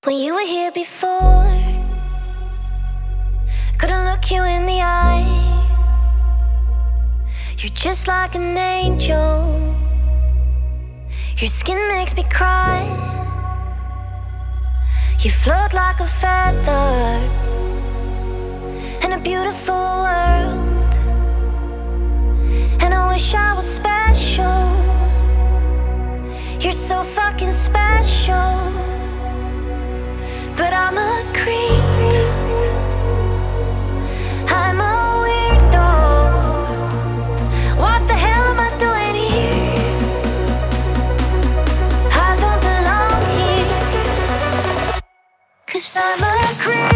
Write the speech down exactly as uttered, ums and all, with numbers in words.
When you were here before, couldn't look you in the eye. You're just like an angel. Your skin makes me cry. You float like a feather in a beautiful world. And I wish I was special. You're so fucking special. But I'm a creep, I'm a weirdo. What the hell am I doing here? I don't belong here. 'Cause I'm a creep.